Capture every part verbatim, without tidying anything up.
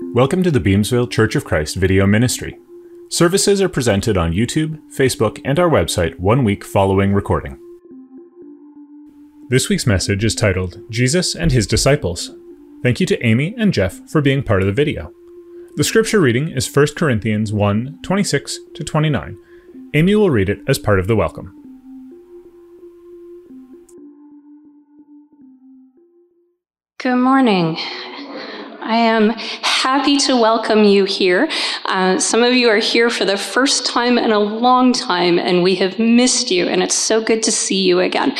Welcome to the Beamsville Church of Christ video ministry. Services are presented on YouTube, Facebook, and our website one week following recording. This week's message is titled, Jesus and His Disciples. Thank you to Amy and Jeff for being part of the video. The scripture reading is First Corinthians one, twenty-six to twenty-nine. Amy will read it as part of the welcome. Good morning. I am happy to welcome you here. Uh, some of you are here for the first time in a long time, and we have missed you, and it's so good to see you again.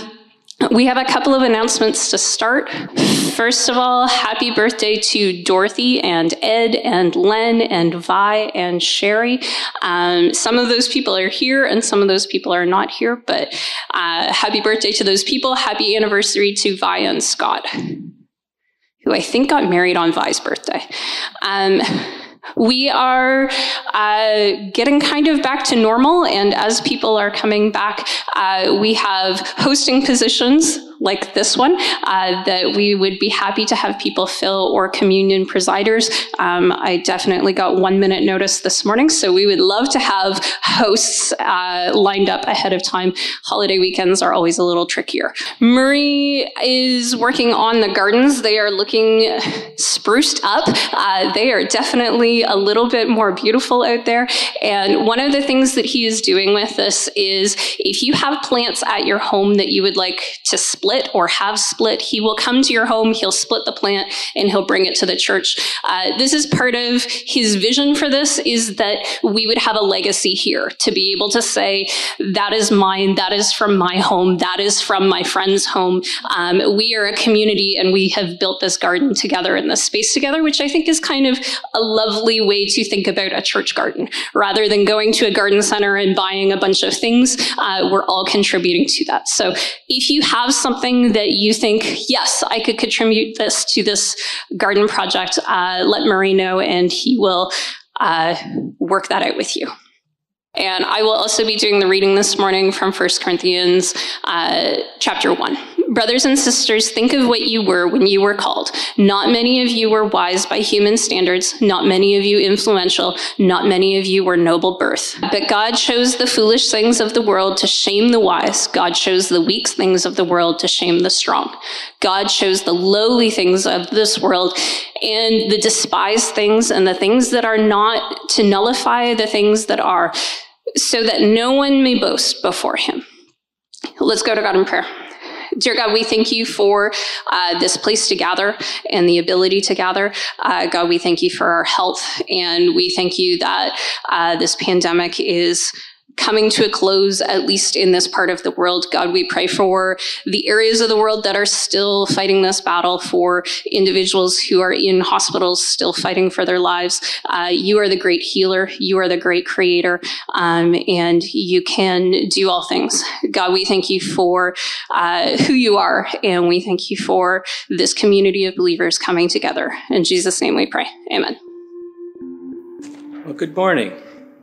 We have a couple of announcements to start. First of all, happy birthday to Dorothy and Ed and Len and Vi and Sherry. Um, some of those people are here and some of those people are not here, but uh, happy birthday to those people. Happy anniversary to Vi and Scott, who I think got married on Vi's birthday. Um, we are uh, getting kind of back to normal, and as people are coming back, uh, we have hosting positions like this one uh, that we would be happy to have people fill, or communion presiders. Um, I definitely got one minute notice this morning, so we would love to have hosts uh, lined up ahead of time. Holiday weekends are always a little trickier. Murray is working on the gardens. They are looking spruced up. Uh, they are definitely a little bit more beautiful out there. And one of the things that he is doing with this is, if you have plants at your home that you would like to split or have split, he will come to your home, he'll split the plant, and he'll bring it to the church. Uh, this is part of his vision for this, is that we would have a legacy here, to be able to say, that is mine, that is from my home, that is from my friend's home. Um, we are a community, and we have built this garden together in this space together, which I think is kind of a lovely way to think about a church garden. Rather than going to a garden center and buying a bunch of things, uh, we're all contributing to that. So if you have something that you think, yes, I could contribute this to this garden project, uh, let Murray know, and he will uh, work that out with you. And I will also be doing the reading this morning from First Corinthians uh, chapter one. Brothers and sisters, think of what you were when you were called. Not many of you were wise by human standards. Not many of you influential. Not many of you were noble birth. But God chose the foolish things of the world to shame the wise. God chose the weak things of the world to shame the strong. God chose the lowly things of this world and the despised things and the things that are not, to nullify the things that are, so that no one may boast before him. Let's go to God in prayer. Dear God, we thank you for uh, this place to gather and the ability to gather. Uh, God, we thank you for our health, and we thank you that uh, this pandemic is coming to a close, at least in this part of the world. God, we pray for the areas of the world that are still fighting this battle, for individuals who are in hospitals still fighting for their lives. Uh, you are the great healer. You are the great creator, um, and you can do all things. God, we thank you for uh, who you are, and we thank you for this community of believers coming together. In Jesus' name we pray. Amen. Well, good morning.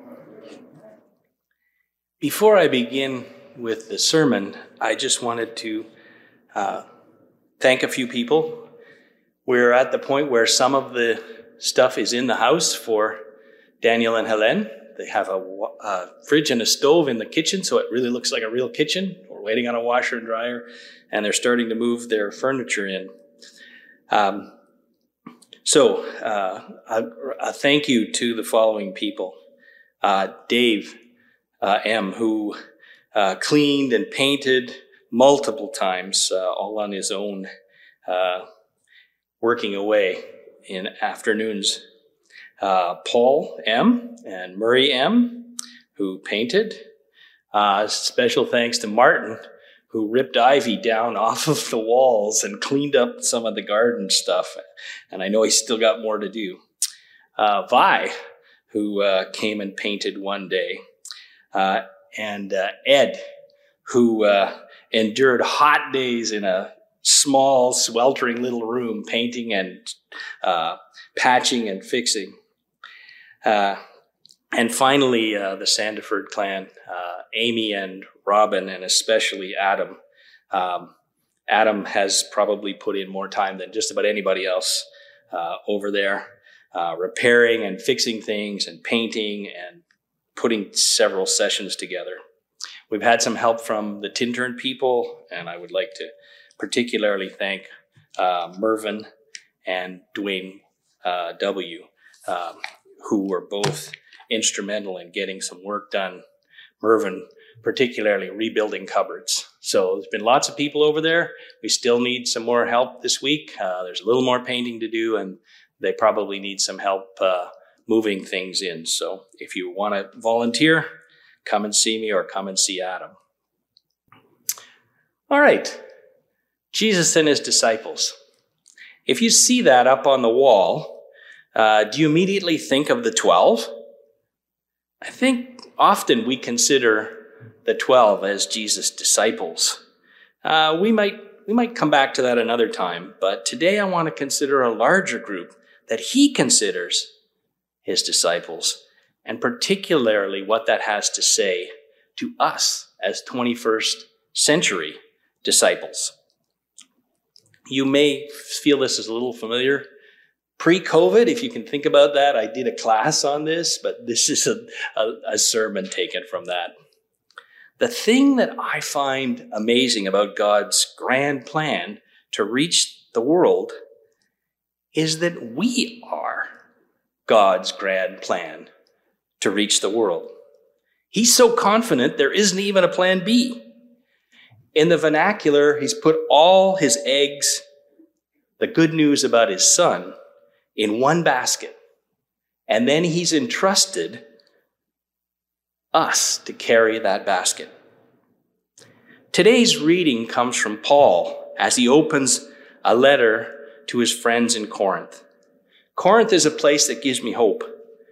Before I begin with the sermon, I just wanted to uh, thank a few people. We're at the point where some of the stuff is in the house for Daniel and Helen. They have a, a fridge and a stove in the kitchen, so it really looks like a real kitchen. We're waiting on a washer and dryer, and they're starting to move their furniture in. Um, so uh, a, a thank you to the following people. Uh, Dave Uh, M, who uh, cleaned and painted multiple times, uh, all on his own, uh, working away in afternoons. Uh, Paul M and Murray M, who painted. Uh, special thanks to Martin, who ripped ivy down off of the walls and cleaned up some of the garden stuff. And I know he's still got more to do. Uh, Vi, who uh, came and painted one day. Uh, and uh, Ed, who uh, endured hot days in a small, sweltering little room, painting and uh, patching and fixing. Uh, and finally, uh, the Sandiford clan, uh, Amy and Robin, and especially Adam. Um, Adam has probably put in more time than just about anybody else uh, over there. uh, repairing and fixing things and painting and putting several sessions together. We've had some help from the Tintern people, and I would like to particularly thank uh, Mervyn and Dwayne uh, W., um, who were both instrumental in getting some work done. Mervyn particularly rebuilding cupboards. So there's been lots of people over there. We still need some more help this week. Uh, there's a little more painting to do, and they probably need some help uh, moving things in. So if you want to volunteer, come and see me or come and see Adam. All right. Jesus and his disciples. If you see that up on the wall, uh, do you immediately think of the twelve? I think often we consider the twelve as Jesus' disciples. Uh, we might we might come back to that another time, but today I want to consider a larger group that he considers his disciples, and particularly what that has to say to us as twenty-first century disciples. You may feel this is a little familiar. Pre-COVID, if you can think about that, I did a class on this, but this is a, a, a sermon taken from that. The thing that I find amazing about God's grand plan to reach the world is that we are God's grand plan to reach the world. He's so confident there isn't even a plan B. In the vernacular, he's put all his eggs, the good news about his son, in one basket. And then he's entrusted us to carry that basket. Today's reading comes from Paul as he opens a letter to his friends in Corinth. Corinth is a place that gives me hope.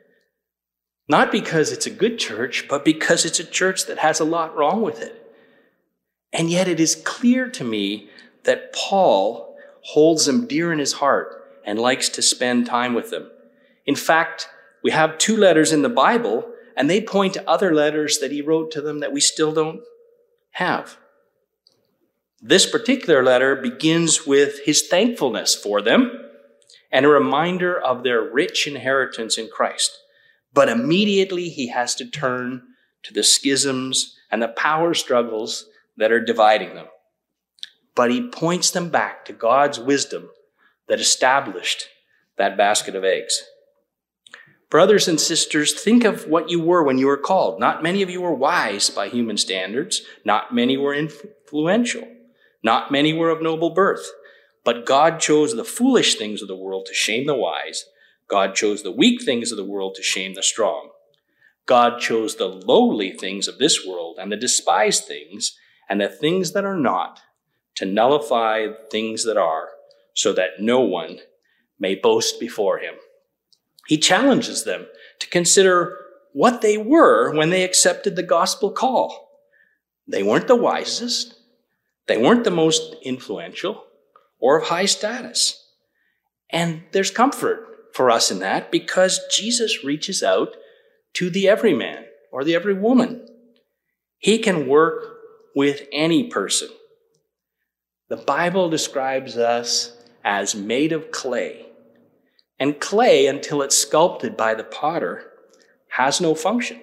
Not because it's a good church, but because it's a church that has a lot wrong with it. And yet it is clear to me that Paul holds them dear in his heart and likes to spend time with them. In fact, we have two letters in the Bible, and they point to other letters that he wrote to them that we still don't have. This particular letter begins with his thankfulness for them and a reminder of their rich inheritance in Christ. But immediately he has to turn to the schisms and the power struggles that are dividing them. But he points them back to God's wisdom that established that basket of eggs. Brothers and sisters, think of what you were when you were called. Not many of you were wise by human standards. Not many were influential. Not many were of noble birth. But God chose the foolish things of the world to shame the wise. God chose the weak things of the world to shame the strong. God chose the lowly things of this world and the despised things and the things that are not to nullify things that are, so that no one may boast before him. He challenges them to consider what they were when they accepted the gospel call. They weren't the wisest. They weren't the most influential or of high status. And there's comfort for us in that because Jesus reaches out to the everyman or the every woman. He can work with any person. The Bible describes us as made of clay. And clay, until it's sculpted by the potter, has no function.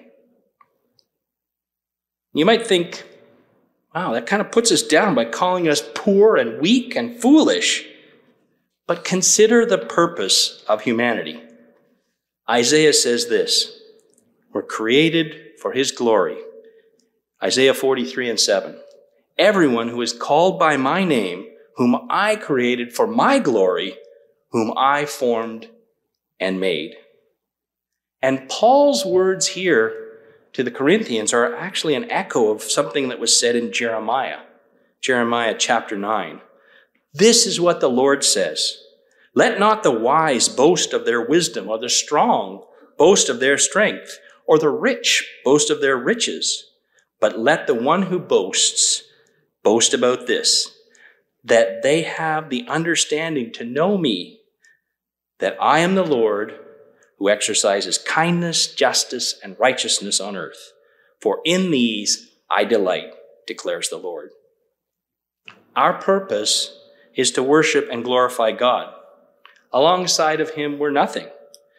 You might think, wow, that kind of puts us down by calling us poor and weak and foolish. But consider the purpose of humanity. Isaiah says this, we're created for his glory. Isaiah forty-three and seven. Everyone who is called by my name, whom I created for my glory, whom I formed and made. And Paul's words here to the Corinthians are actually an echo of something that was said in Jeremiah, Jeremiah chapter nine. This is what the Lord says. Let not the wise boast of their wisdom, or the strong boast of their strength, or the rich boast of their riches. But let the one who boasts boast about this, that they have the understanding to know me, that I am the Lord who exercises kindness, justice, and righteousness on earth. For in these I delight, declares the Lord. Our purpose is to worship and glorify God. Alongside of him, we're nothing.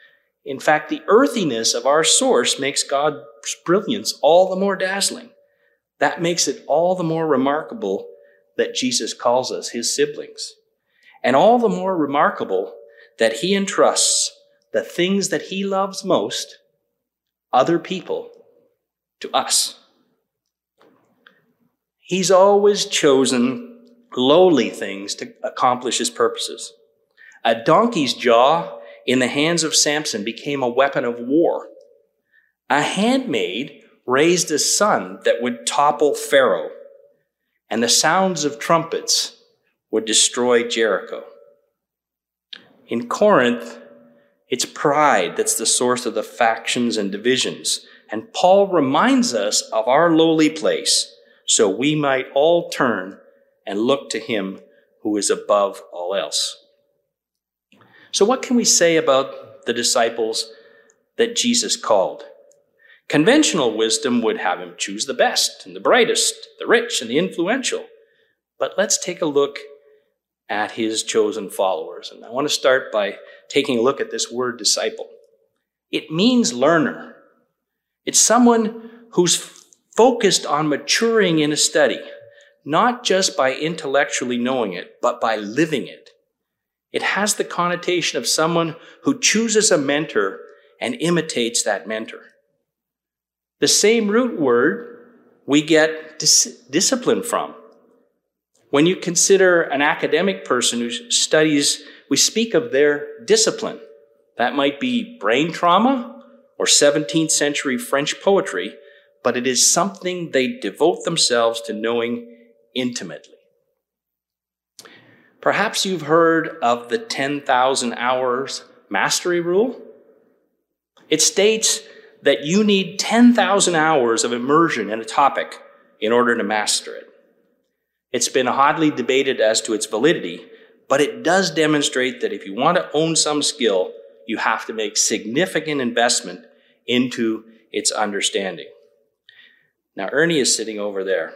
In fact, the earthiness of our source makes God's brilliance all the more dazzling. That makes it all the more remarkable that Jesus calls us his siblings. And all the more remarkable that he entrusts the things that he loves most, other people, to us. He's always chosen lowly things to accomplish his purposes. A donkey's jaw in the hands of Samson became a weapon of war. A handmaid raised a son that would topple Pharaoh, and the sounds of trumpets would destroy Jericho. In Corinth, it's pride that's the source of the factions and divisions, and Paul reminds us of our lowly place, so we might all turn and look to him who is above all else. So what can we say about the disciples that Jesus called? Conventional wisdom would have him choose the best and the brightest, the rich and the influential. But let's take a look at his chosen followers. And I want to start by taking a look at this word disciple. It means learner. It's someone who's focused on maturing in a study, not just by intellectually knowing it, but by living it. It has the connotation of someone who chooses a mentor and imitates that mentor. The same root word we get dis- discipline from. When you consider an academic person who studies, we speak of their discipline. That might be brain trauma or seventeenth century French poetry, but it is something they devote themselves to knowing intimately. Perhaps you've heard of the ten thousand hours mastery rule. It states that you need ten thousand hours of immersion in a topic in order to master it. It's been hotly debated as to its validity, but it does demonstrate that if you want to own some skill, you have to make significant investment into its understanding. Now, Ernie is sitting over there.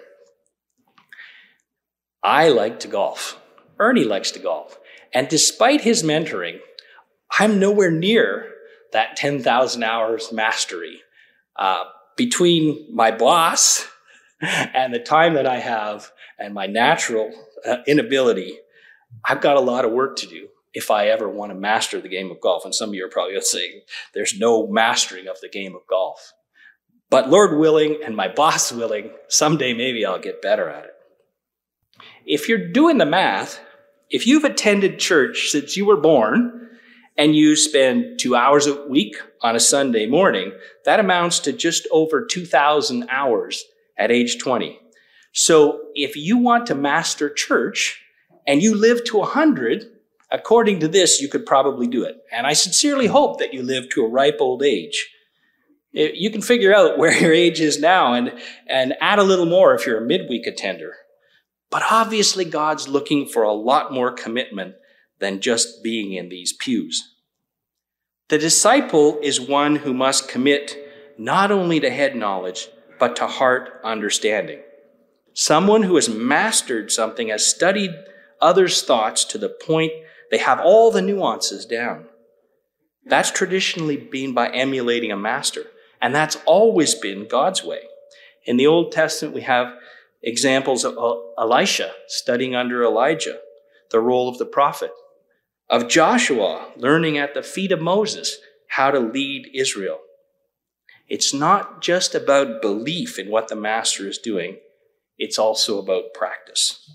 I like to golf. Ernie likes to golf. And despite his mentoring, I'm nowhere near that ten thousand hours mastery. Uh, between my boss and the time that I have and my natural uh, inability, I've got a lot of work to do if I ever want to master the game of golf. And some of you are probably saying there's no mastering of the game of golf. But Lord willing and my boss willing, someday maybe I'll get better at it. If you're doing the math, if you've attended church since you were born and you spend two hours a week on a Sunday morning, that amounts to just over two thousand hours at age twenty. So if you want to master church and you live to one hundred, according to this, you could probably do it. And I sincerely hope that you live to a ripe old age. You can figure out where your age is now and, and add a little more if you're a midweek attender. But obviously, God's looking for a lot more commitment than just being in these pews. The disciple is one who must commit not only to head knowledge, but to heart understanding. Someone who has mastered something, has studied others' thoughts to the point they have all the nuances down. That's traditionally been by emulating a master, and that's always been God's way. In the Old Testament, we have examples of Elisha studying under Elijah, the role of the prophet, of Joshua learning at the feet of Moses how to lead Israel. It's not just about belief in what the master is doing, it's also about practice.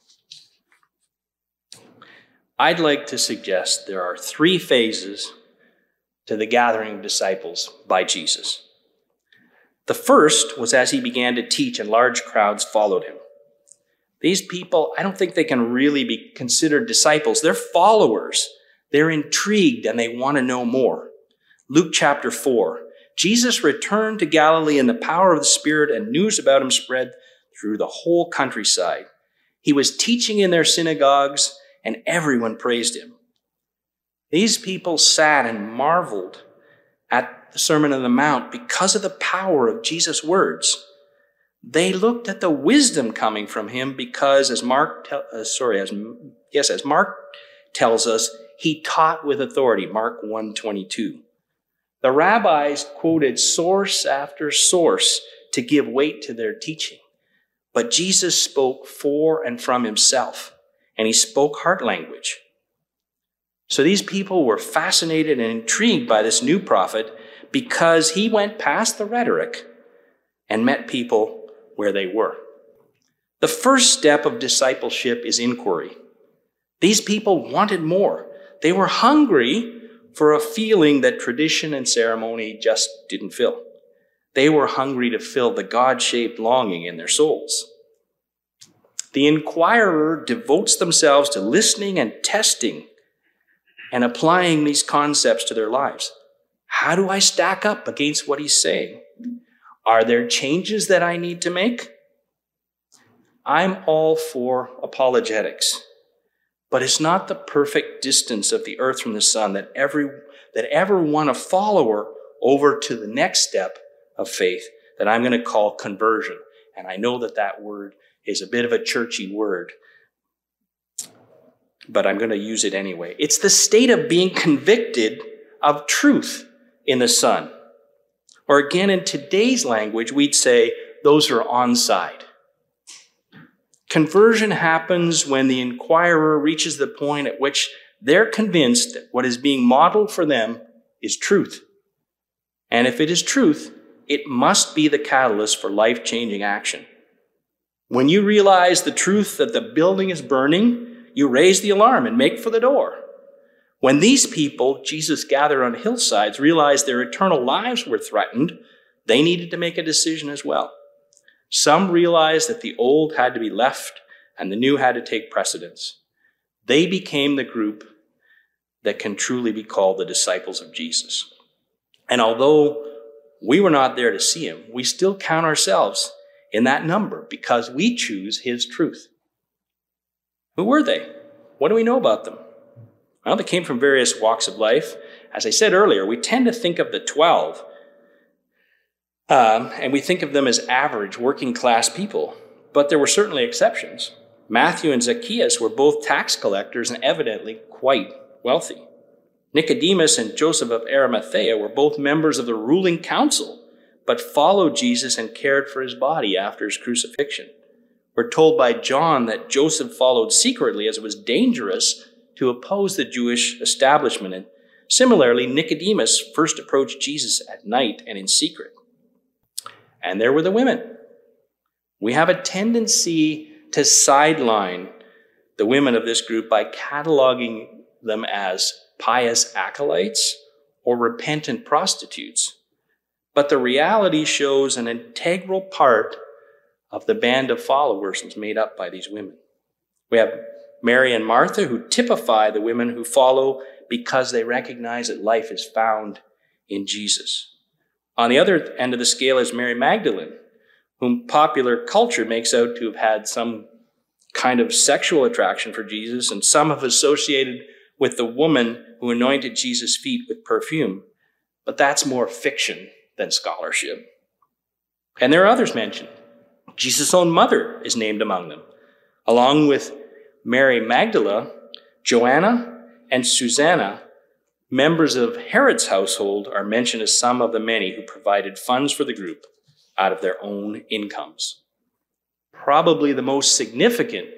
I'd like to suggest there are three phases to the gathering of disciples by Jesus. The first was as he began to teach and large crowds followed him. These people, I don't think they can really be considered disciples. They're followers. They're intrigued and they want to know more. Luke chapter four. Jesus returned to Galilee in the power of the Spirit, and news about him spread through the whole countryside. He was teaching in their synagogues, and everyone praised him. These people sat and marveled at the Sermon on the Mount because of the power of Jesus' words. They looked at the wisdom coming from him because, as Mark, te- uh, sorry, as yes, as Mark tells us, he taught with authority. Mark one twenty-two. The rabbis quoted source after source to give weight to their teaching. But Jesus spoke for and from himself, and he spoke heart language. So these people were fascinated and intrigued by this new prophet because he went past the rhetoric and met people where they were. The first step of discipleship is inquiry. These people wanted more. They were hungry for a feeling that tradition and ceremony just didn't fill. They were hungry to fill the God-shaped longing in their souls. The inquirer devotes themselves to listening and testing and applying these concepts to their lives. How do I stack up against what he's saying? Are there changes that I need to make? I'm all for apologetics, but it's not the perfect distance of the earth from the sun that every that ever won a follower over to the next step of faith that I'm going to call conversion. And I know that that word is a bit of a churchy word, but I'm going to use it anyway. It's the state of being convicted of truth in the Son. Or again, in today's language, we'd say those are on side. Conversion happens when the inquirer reaches the point at which they're convinced that what is being modeled for them is truth. And if it is truth, it must be the catalyst for life-changing action. When you realize the truth that the building is burning, you raise the alarm and make for the door. When these people, Jesus gathered on hillsides, realized their eternal lives were threatened, they needed to make a decision as well. Some realized that the old had to be left and the new had to take precedence. They became the group that can truly be called the disciples of Jesus. And although we were not there to see him, we still count ourselves in that number because we choose his truth. Who were they? What do we know about them? Well, they came from various walks of life. As I said earlier, we tend to think of the twelve, um, and we think of them as average working class people, but there were certainly exceptions. Matthew and Zacchaeus were both tax collectors and evidently quite wealthy. Nicodemus and Joseph of Arimathea were both members of the ruling council, but followed Jesus and cared for his body after his crucifixion. We're told by John that Joseph followed secretly as it was dangerous to oppose the Jewish establishment. And similarly, Nicodemus first approached Jesus at night and in secret. And there were the women. We have a tendency to sideline the women of this group by cataloging them as pious acolytes or repentant prostitutes. But the reality shows an integral part of the band of followers was made up by these women. We have Mary and Martha, who typify the women who follow because they recognize that life is found in Jesus. On the other end of the scale is Mary Magdalene, whom popular culture makes out to have had some kind of sexual attraction for Jesus, and some have associated with the woman who anointed Jesus' feet with perfume. But that's more fiction than scholarship. And there are others mentioned. Jesus' own mother is named among them, along with Mary Magdalene, Joanna, and Susanna. Members of Herod's household are mentioned as some of the many who provided funds for the group out of their own incomes. Probably the most significant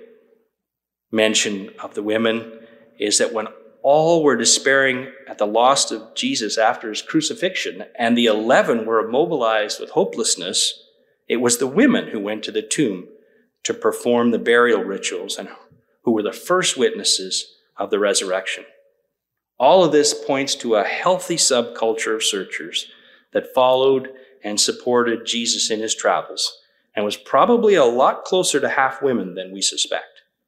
mention of the women is that when all were despairing at the loss of Jesus after his crucifixion, and the eleven were immobilized with hopelessness, it was the women who went to the tomb to perform the burial rituals and who were the first witnesses of the resurrection. All of this points to a healthy subculture of searchers that followed and supported Jesus in his travels and was probably a lot closer to half women than we suspect.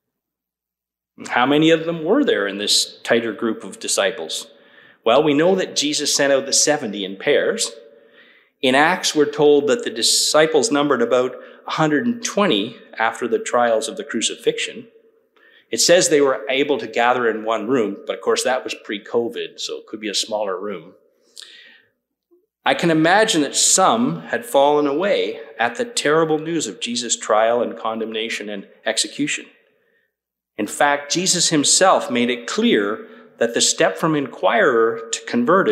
How many of them were there in this tighter group of disciples? Well, we know that Jesus sent out the seventy in pairs. In Acts, we're told that the disciples numbered about one hundred twenty after the trials of the crucifixion. It says they were able to gather in one room, but of course that was pre-COVID, so it could be a smaller room. I can imagine that some had fallen away at the terrible news of Jesus' trial and condemnation and execution. In fact, Jesus himself made it clear that the step from inquirer to converted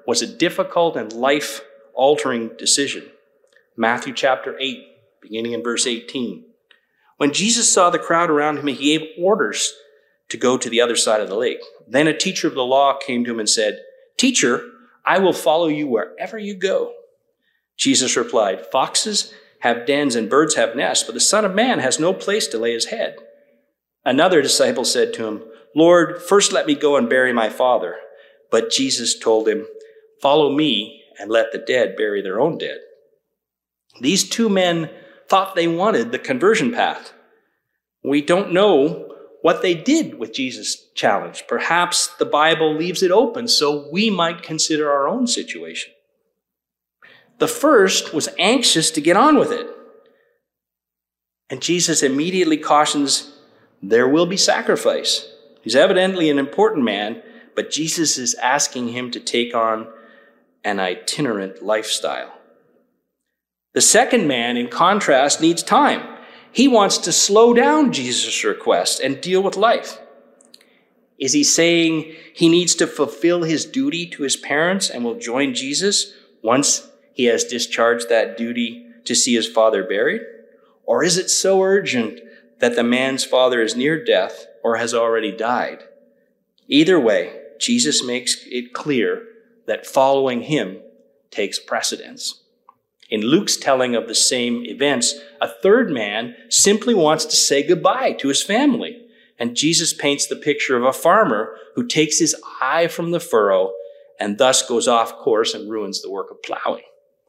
was a difficult and life-altering decision. Matthew chapter eight, beginning in verse eighteen. When Jesus saw the crowd around him, he gave orders to go to the other side of the lake. Then a teacher of the law came to him and said, "Teacher, I will follow you wherever you go." Jesus replied, "Foxes have dens and birds have nests, but the Son of Man has no place to lay his head." Another disciple said to him, "Lord, first let me go and bury my father." But Jesus told him, "Follow me and let the dead bury their own dead." These two men thought they wanted the conversion path. We don't know what they did with Jesus' challenge. Perhaps the Bible leaves it open so we might consider our own situation. The first was anxious to get on with it. And Jesus immediately cautions there will be sacrifice. He's evidently an important man, but Jesus is asking him to take on an itinerant lifestyle. The second man, in contrast, needs time. He wants to slow down Jesus' request and deal with life. Is he saying he needs to fulfill his duty to his parents and will join Jesus once he has discharged that duty to see his father buried? Or is it so urgent that the man's father is near death or has already died? Either way, Jesus makes it clear that following him takes precedence. In Luke's telling of the same events, a third man simply wants to say goodbye to his family. And Jesus paints the picture of a farmer who takes his eye from the furrow and thus goes off course and ruins the work of plowing.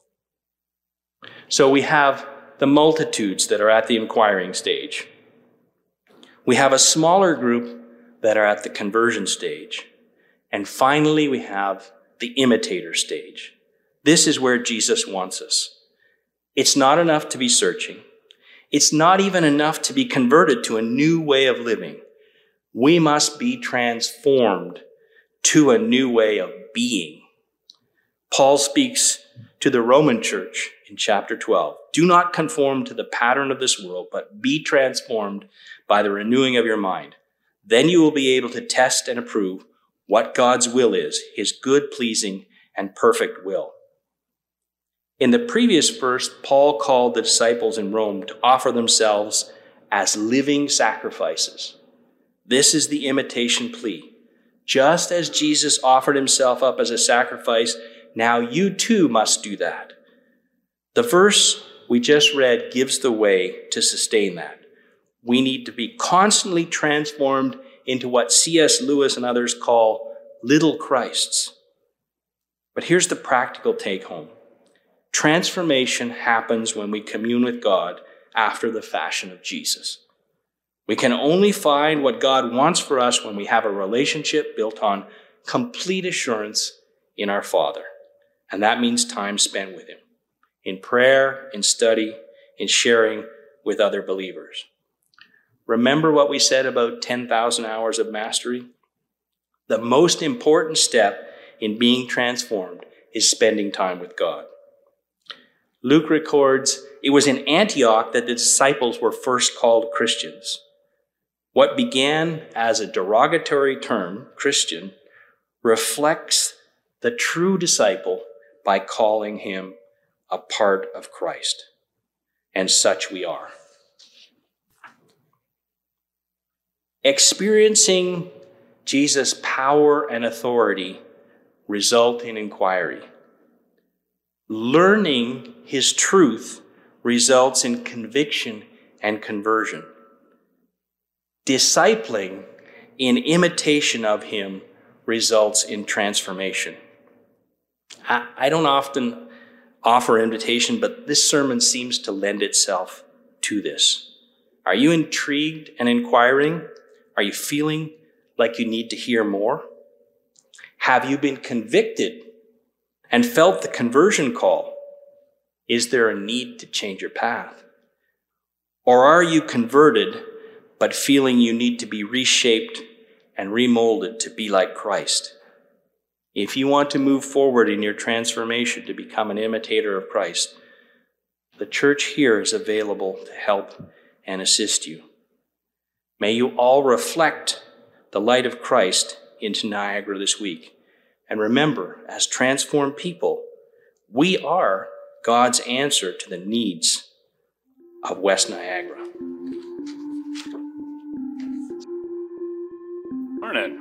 So we have the multitudes that are at the inquiring stage. We have a smaller group that are at the conversion stage. And finally, we have the imitator stage. This is where Jesus wants us. It's not enough to be searching. It's not even enough to be converted to a new way of living. We must be transformed to a new way of being. Paul speaks to the Roman church in chapter twelve. Do not conform to the pattern of this world, but be transformed by the renewing of your mind. Then you will be able to test and approve what God's will is, his good, pleasing, and perfect will. In the previous verse, Paul called the disciples in Rome to offer themselves as living sacrifices. This is the imitation plea. Just as Jesus offered himself up as a sacrifice, now you too must do that. The verse we just read gives the way to sustain that. We need to be constantly transformed into what C S Lewis and others call little Christs. But here's the practical take home. Transformation happens when we commune with God after the fashion of Jesus. We can only find what God wants for us when we have a relationship built on complete assurance in our Father. And that means time spent with him, in prayer, in study, in sharing with other believers. Remember what we said about ten thousand hours of mastery? The most important step in being transformed is spending time with God. Luke records, it was in Antioch that the disciples were first called Christians. What began as a derogatory term, Christian, reflects the true disciple by calling him a part of Christ. And such we are. Experiencing Jesus' power and authority result in inquiry. Learning his truth results in conviction and conversion. Discipling in imitation of him results in transformation. I, I don't often offer invitation, but this sermon seems to lend itself to this. Are you intrigued and inquiring? Are you feeling like you need to hear more? Have you been convicted and felt the conversion call? Is there a need to change your path? Or are you converted, but feeling you need to be reshaped and remolded to be like Christ? If you want to move forward in your transformation to become an imitator of Christ, the church here is available to help and assist you. May you all reflect the light of Christ into Niagara this week. And remember, as transformed people, we are God's answer to the needs of West Niagara. Morning.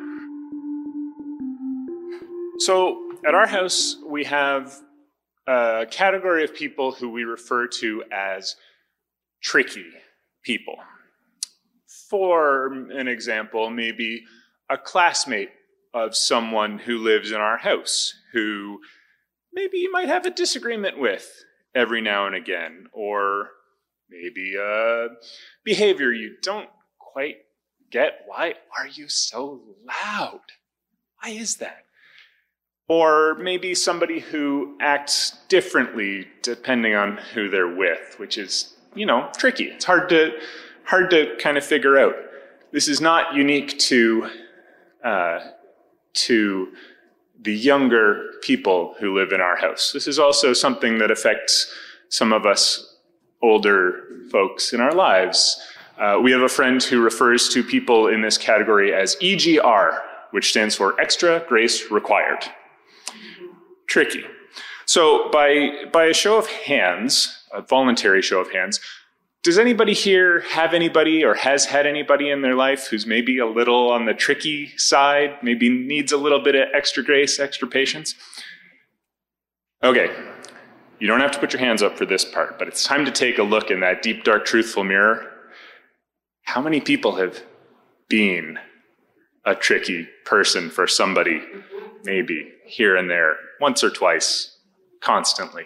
So at our house, we have a category of people who we refer to as tricky people. For an example, maybe a classmate of someone who lives in our house who maybe you might have a disagreement with every now and again, or maybe a behavior you don't quite get. Why are you so loud? Why is that? Or maybe somebody who acts differently depending on who they're with, which is, you know, tricky. It's hard to hard to kind of figure out. This is not unique to uh, to the younger people who live in our house. This is also something that affects some of us older folks in our lives. Uh, we have a friend who refers to people in this category as E G R, which stands for Extra Grace Required. Tricky. So by, by a show of hands, a voluntary show of hands, does anybody here have anybody or has had anybody in their life who's maybe a little on the tricky side, maybe needs a little bit of extra grace, extra patience? Okay, you don't have to put your hands up for this part, but it's time to take a look in that deep, dark, truthful mirror. How many people have been a tricky person for somebody, maybe here and there, once or twice, constantly?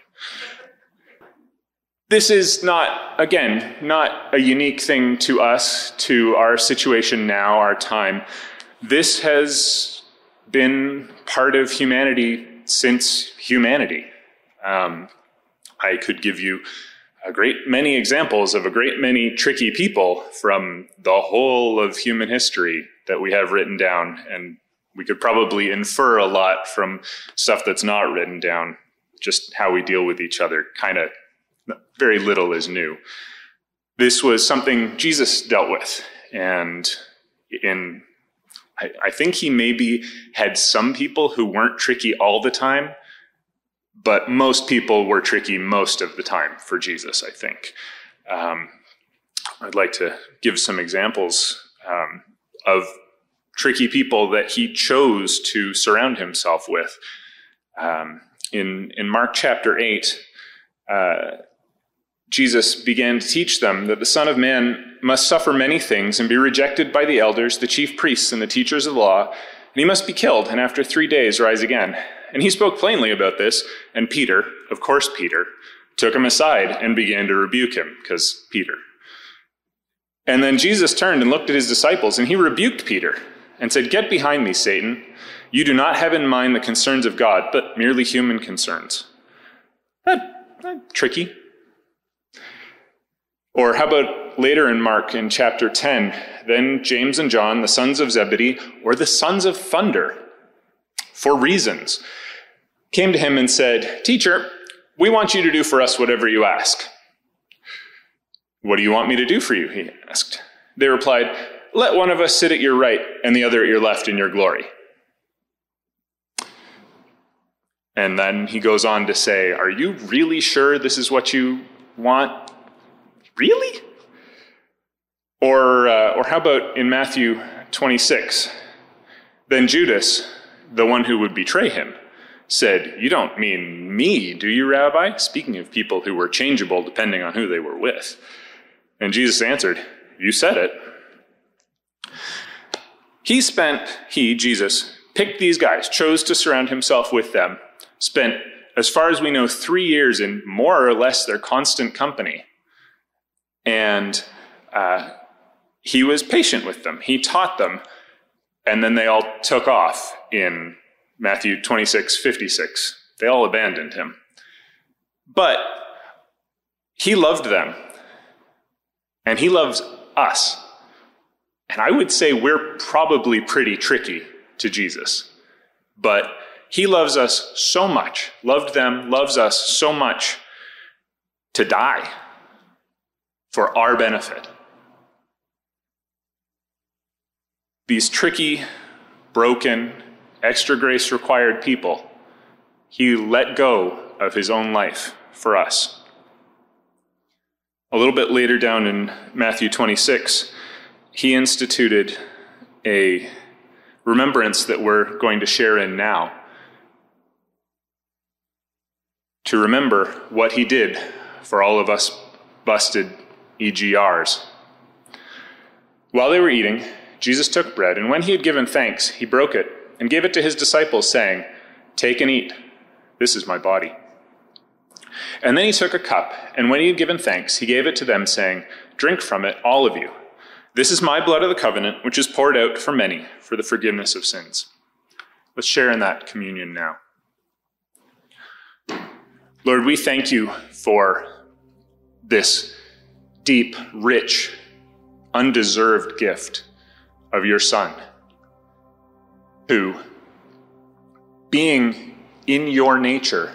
This is not, again, not a unique thing to us, to our situation now, our time. This has been part of humanity since humanity. Um, I could give you a great many examples of a great many tricky people from the whole of human history that we have written down, and we could probably infer a lot from stuff that's not written down, just how we deal with each other. Kind of very little is new. This was something Jesus dealt with, and in I, I think he maybe had some people who weren't tricky all the time, but most people were tricky most of the time for Jesus, I think. Um, I'd like to give some examples um, of tricky people that he chose to surround himself with. Um, in, in Mark chapter eight, uh, Jesus began to teach them that the Son of Man must suffer many things and be rejected by the elders, the chief priests, and the teachers of the law, and he must be killed, and after three days rise again. And he spoke plainly about this, and Peter, of course Peter, took him aside and began to rebuke him, because Peter. And then Jesus turned and looked at his disciples, and he rebuked Peter and said, "Get behind me, Satan. You do not have in mind the concerns of God, but merely human concerns." That, that tricky. Or how about later in Mark in chapter ten, then James and John, the sons of Zebedee, or the sons of thunder, for reasons, came to him and said, "Teacher, we want you to do for us whatever you ask." "What do you want me to do for you?" he asked. They replied, "Let one of us sit at your right and the other at your left in your glory." And then he goes on to say, "Are you really sure this is what you want? Really?" Or, uh, or how about in Matthew twenty-six? Then Judas, the one who would betray him, said, "You don't mean me, do you, Rabbi?" Speaking of people who were changeable depending on who they were with. And Jesus answered, "You said it." He spent, he, Jesus, picked these guys, chose to surround himself with them, spent, as far as we know, three years in more or less their constant company. And uh, he was patient with them. He taught them. And then they all took off in Matthew twenty-six fifty-six. They all abandoned him. But he loved them. And he loves us. And I would say we're probably pretty tricky to Jesus. But he loves us so much, loved them, loves us so much to die for our benefit. These tricky, broken, extra grace required people, he let go of his own life for us. A little bit later down in Matthew twenty-six, he instituted a remembrance that we're going to share in now, to remember what he did for all of us busted E G Rs. While they were eating, Jesus took bread, and when he had given thanks, he broke it and gave it to his disciples, saying, "Take and eat. This is my body." And then he took a cup, and when he had given thanks, he gave it to them, saying, "Drink from it, all of you. This is my blood of the covenant, which is poured out for many for the forgiveness of sins." Let's share in that communion now. Lord, we thank you for this deep, rich, undeserved gift of your Son, who, being in your nature,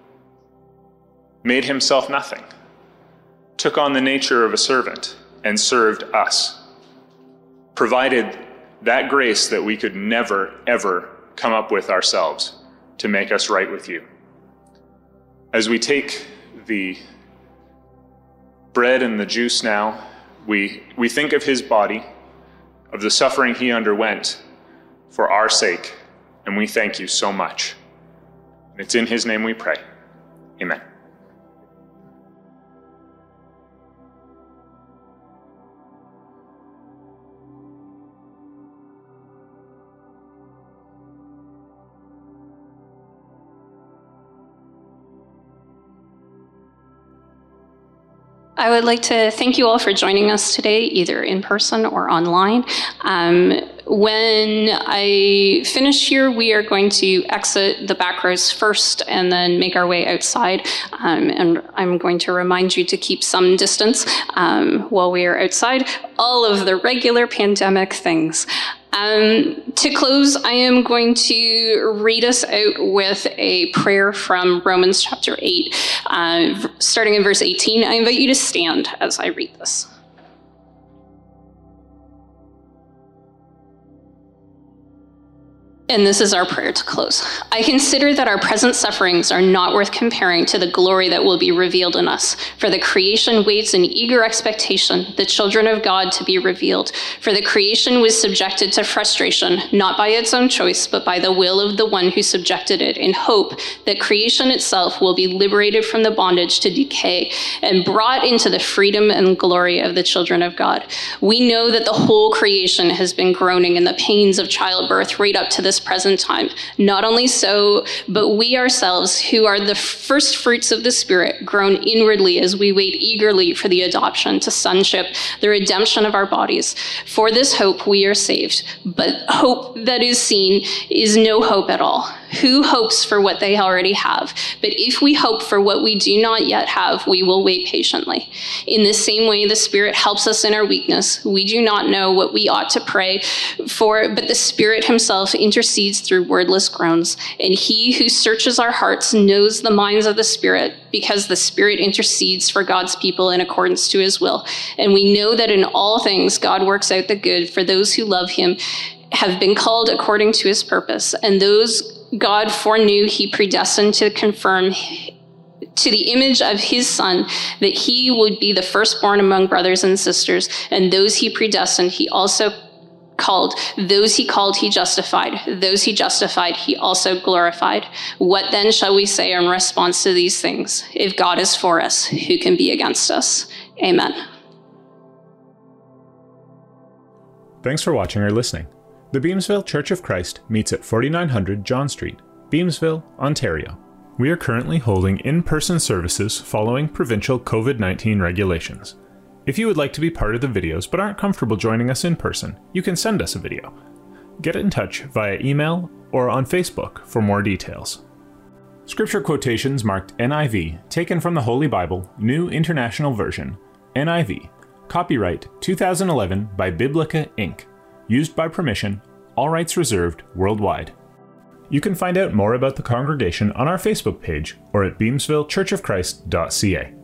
made himself nothing, took on the nature of a servant, and served us, provided that grace that we could never, ever come up with ourselves to make us right with you. As we take the bread and the juice now, we, we think of his body, of the suffering he underwent for our sake, and we thank you so much. And it's in his name we pray. Amen. I would like to thank you all for joining us today, either in person or online. Um, when I finish here, we are going to exit the back rows first and then make our way outside. Um, and I'm going to remind you to keep some distance um, while we are outside. All of the regular pandemic things. Um, to close, I am going to read us out with a prayer from Romans chapter eight, uh, starting in verse eighteen. I invite you to stand as I read this. And this is our prayer to close. I consider that our present sufferings are not worth comparing to the glory that will be revealed in us. For the creation waits in eager expectation, the children of God to be revealed. For the creation was subjected to frustration, not by its own choice, but by the will of the one who subjected it, in hope that creation itself will be liberated from the bondage to decay and brought into the freedom and glory of the children of God. We know that the whole creation has been groaning in the pains of childbirth right up to this present time. Not only so, but we ourselves, who are the first fruits of the Spirit, groan inwardly as we wait eagerly for the adoption to sonship, the redemption of our bodies. For this hope we are saved. But hope that is seen is no hope at all. Who hopes for what they already have? But if we hope for what we do not yet have, we will wait patiently. In the same way, the Spirit helps us in our weakness. We do not know what we ought to pray for, but the Spirit himself intercedes through wordless groans. And he who searches our hearts knows the minds of the Spirit, because the Spirit intercedes for God's people in accordance to his will. And we know that in all things God works out the good for those who love him, have been called according to his purpose. And those God foreknew, he predestined to confirm to the image of his Son, that he would be the firstborn among brothers and sisters. And those he predestined, he also called. Those he called, he justified. Those he justified, he also glorified. What then shall we say in response to these things? If God is for us, who can be against us? Amen. Thanks for watching or listening. The Beamsville Church of Christ meets at forty-nine hundred John Street, Beamsville, Ontario. We are currently holding in-person services following provincial COVID nineteen regulations. If you would like to be part of the videos but aren't comfortable joining us in person, you can send us a video. Get in touch via email or on Facebook for more details. Scripture quotations marked N I V taken from the Holy Bible, New International Version, N I V, copyright two thousand eleven by Biblica Incorporated. Used by permission, all rights reserved worldwide. You can find out more about the congregation on our Facebook page or at beamsville church of christ dot c a.